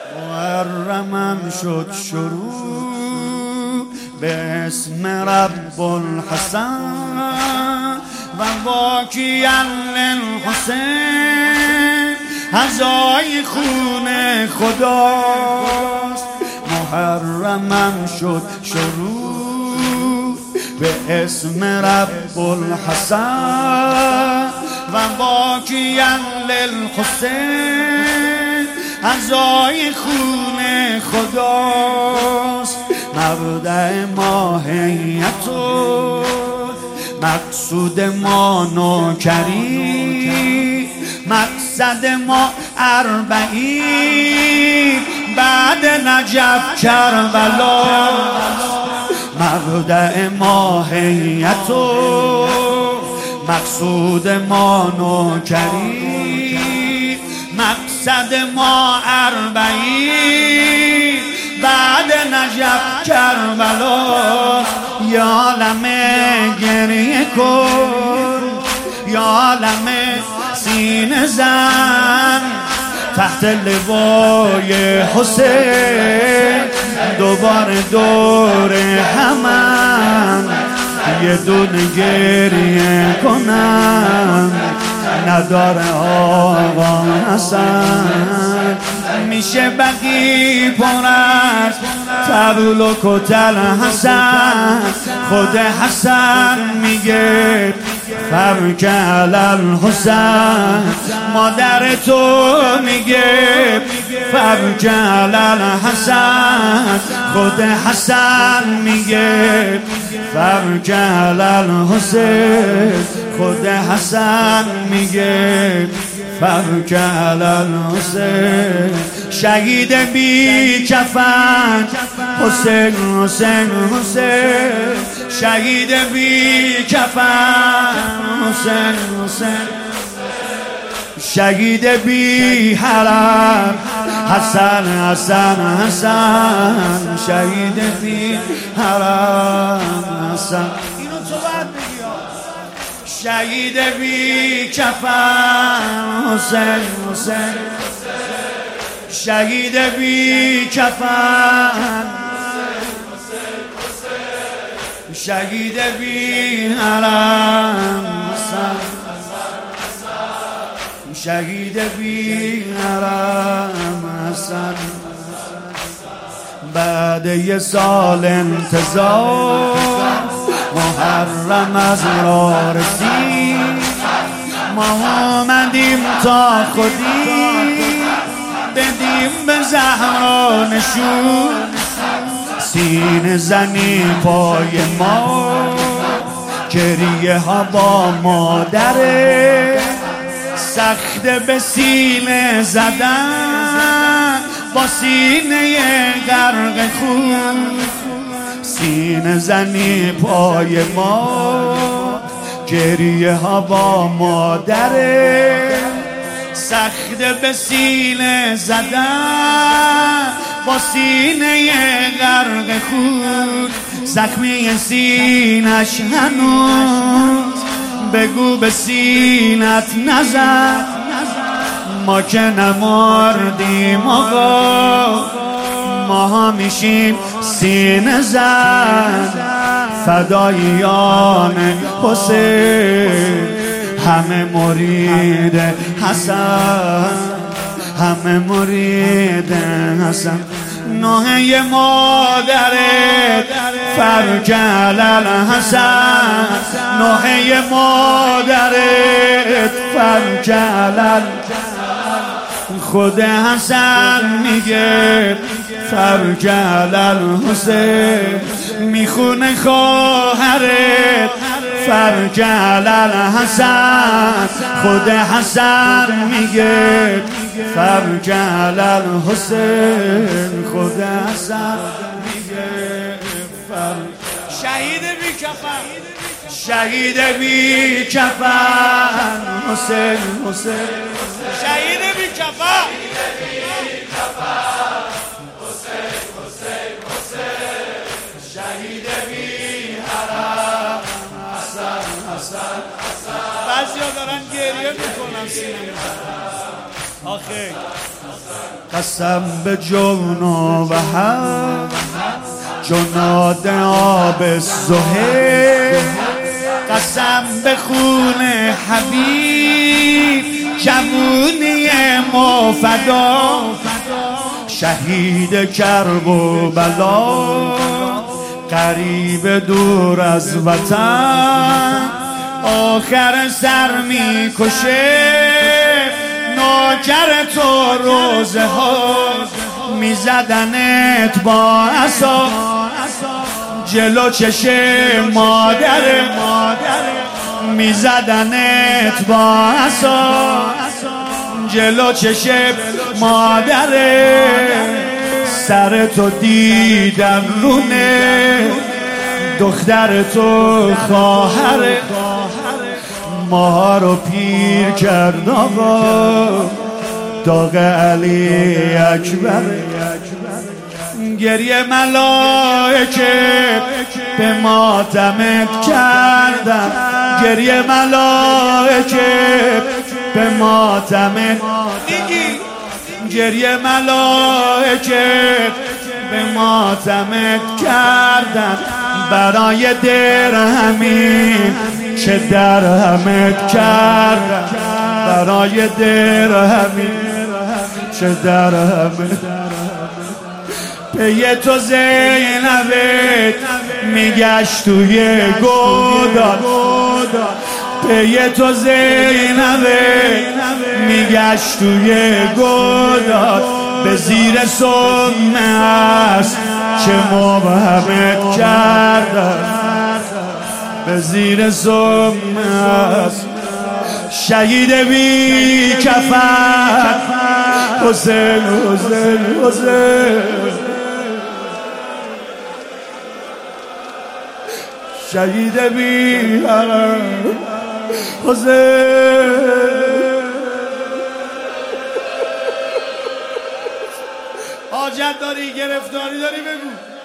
محرمم شد شروع به اسم رب الحسن و باقیا للحسین هزای خون خداست. محرمم شد شروع به اسم رب الحسن و باقیا للحسین هزای خون خداست. مبدأ ماهیت و مقصود ما نوکری، مقصد ما اربعین بعد نجف کربلا. مبدأ ماهیت و مقصود ما نوکری، مقصد ما اربعین بعد نجف کربلا. یا عالم گریه کن، یا عالم سینه زن، تحت لوای حسین دوباره دور همن یه دونه گریه کنن. نداره آقا حسن، میشه بقی پر از طبل و کتل حسن. خود حسن میگه فبک علی الحسین، مادر تو میگه فبک علی الحسین. خود حسن میگه فبک علی الحسین، خود حسن میگه فبک علی الحسین. شهید بی کفن حسین حسین حسین، شهید بی کفن حسین حسین، شهید بی حرم حسن حسن حسن، شهید بی حرم حسن. اینو تو باید بگی شهید بی کفن حسین حسین، شهید بی کفن، شهید بی حرم حسن، شهید بی حرم حسن. بعد یه سال انتظار محرم از راه رسید، ما آمدیم تا خودی بدیم به زهرا نشون. سینه زنی پای ما، گریه ها با مادره، سخت به سینه زدن با سینه غرق خون. سینه زنی پای ما، گریه ها با مادره، سخت به سینه زدن با سینه غرق خون. زخمی سینش هنوز بگو به سینت نزن، ما که نمردیم آقا، ما میشیم سینه زن. فداییان حسین همه مرید حسن، همه مرید حسن. نوحه مادرت فبک علی الحسن، نوحه مادرت فبک علی الحسن. خود حسن میگه فبک علی الحسین، میخونه خواهرت فبک علی الحسن. خود حسن میگه فبک علی الحسین، خود حسن میگه فبک. شهید بی کفن، شهید بی کفن حسین حسین، شهید بی کفن حسین حسین حسین، شهید بی حرم حسن حسن حسن. بعضی ها دارن گریه میکنن سینه. قسم به جون و هم جناد آب زهیر، قسم به خون حبیب جوونی ما فدا، شهید کرب و بلا قریب دور از وطن، آخر سر میکشه نوکر تو روزه ها، میزدنت با عصا جلو چشم مادر، میزدنت با عصا جلو چشم مادر، سر تو دیدن رونه دختر تو خواهر، ما رو پیر کرد آقا داغ علی اکبر، گریه ملائکه به ماتمت کردن، گریه ملائکه به ماتمت، گریه ملائکه به ماتمت کردن، برای درهمی چه درهمت کردن، برای درهمی چه درهمت، پی تو زینبت میگشت توی گودال، پی تو زینبت میگشت توی گودال، به زیر سمه است چه مبهمت کردن، به زیر سمه است شهید بی کفن، حسین حسین حسین، شهید بی کفن حسین. حاجت داری گرفتاری داری بگو.